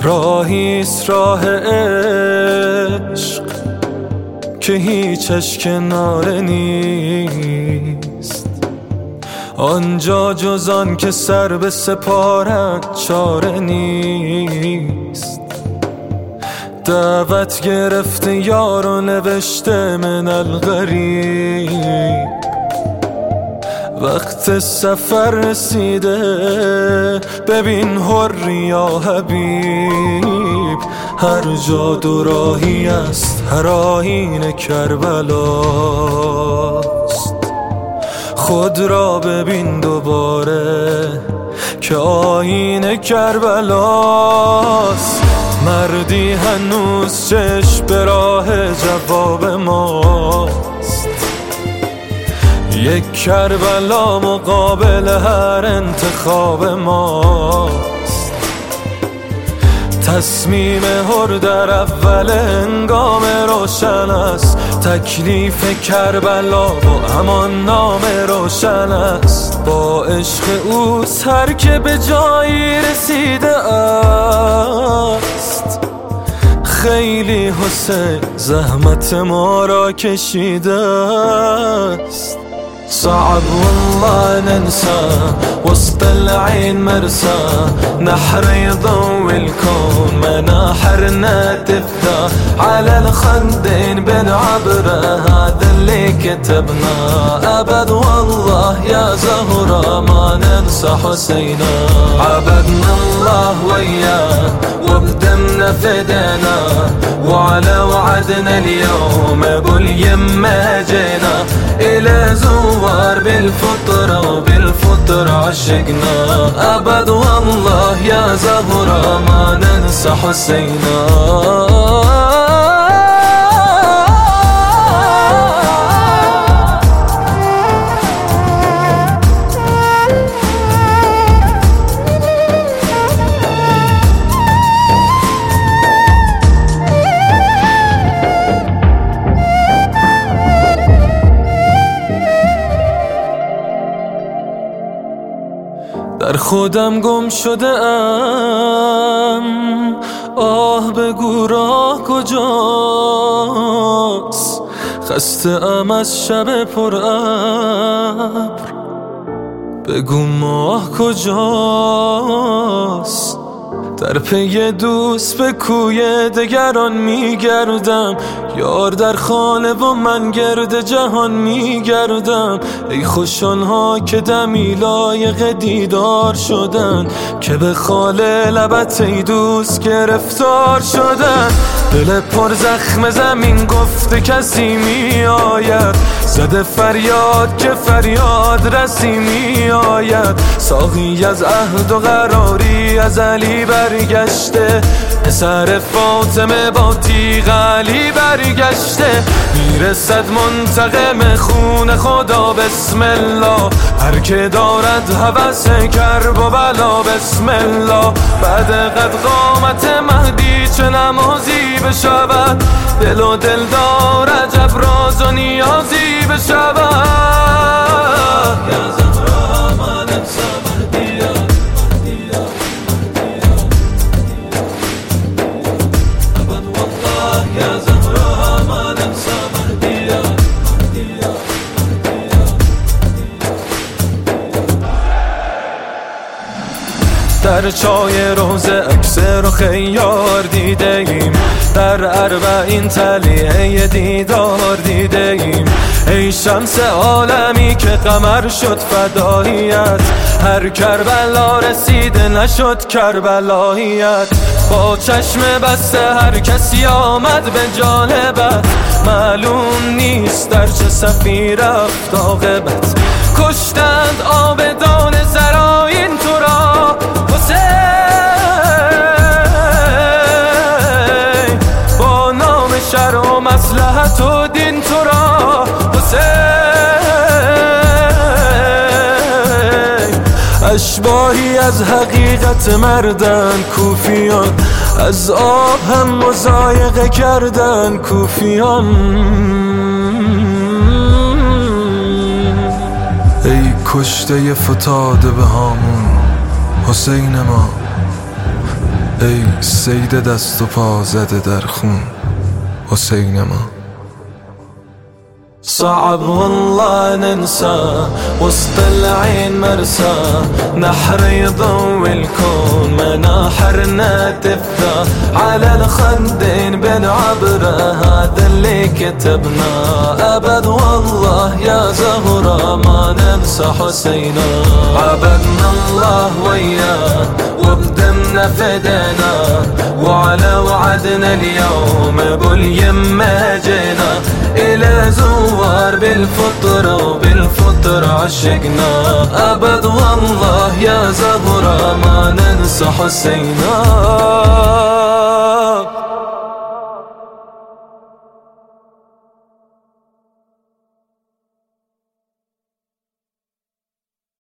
راهیست راه عشق که هیچش کناره نیست، آنجا جز آن که سر به سپارد چاره نیست. دعوت گرفته یار و نوشته من الغریب، وقت سفر رسیده ببین حری یا حبیب. هر جا دو راهی است، هر آیین کربلاست. خود را ببین دوباره که آیین کربلاست. مردی هنوز چشم به راه جواب ماست، یک کربلا مقابل هر انتخاب ماست. تصمیم حر در اول هنگام روشن است، تکلیف کربلا با همان نام روشن است. با عشق اوست هر که به جایی رسیده است. خیلی حسین زحمت ما را کشیده است. صعب والله ننسى وسط العين مرسى، نحر يضوي الكون مناحرنا تفدى، على الخدين بنعبره هذا اللي كتبنا. أبد والله يا زهرة ما ننسى حسينا، عبدنا الله وياه وبدمنا فدينا، وعلى وعدنا اليوم ابو اليمة جينا. إلى زوار بالفطرة وبالفطرة عشقنا، أبد والله يا زهرة ما ننسى حسينا. در خودم گم شده ام، آه بگو راه کجاست. خسته ام از شب پر ابر، بگو ماه کجاست. در پی دوست به کوی دگران میگردم، یار در خانه و من گرد جهان میگردم. ای خوش آنها که دمی لایق دیدار شدن، که به خال لبت ای دوست گرفتار شدن. دل پر زخم زمین گفته کسی می آید، زده فریاد که فریاد رسی می آید. ساقی از عهد و قراری از علی برگشته، پسر فاطمه با تیغ علی برگشته. میرسد منتقم خون خدا بسم الله، هر که دارد هوس کرب و بلا بسم الله. بعد قد قامت مهدی چه نمازی بشود، دل و دل دار عجب راز و نیازی بشود. یا زهرا ما ننسى مهدیا، ابد والله یا زهرا ما ننسى مهدیا. در چای روزه عکس رخ یار دیده ایم، در اربعین تلیه دیدار دیده ایم. ای شمس عالمی که قمر شد فداییت، هر کربلا رسیده نشد کربلاییت. با چشم بسته هر کسی آمد به جانبت، معلوم نیست در چه صفی رفت عاقبت. کشتند آبدان زراین تو را حسین، با نام شرع و مصلحت و دین تو را حسین. اشباهی از حقیقت مردن کوفیان، از آب هم مضایقه کردن کوفیان. ای کشته فتاده به هامون حسین ما، ای سید دست و پا زده در خون حسین ما. صعب والله ننسى وسط العين مرسى، نحر يضوي الكون مناحرنا تفتح على الخدين بالعبرة، هذا اللي كتبنا أبد والله يا زهرة ما ننسى حسينا. عبدنا الله وياه وبدمنا فدينا، وعلى وعدنا اليوم باليمة جينا، إلى زوار بالفطرة وبالفطرة عشقنا، أبد والله يا زهرة ما ننسى حسينا.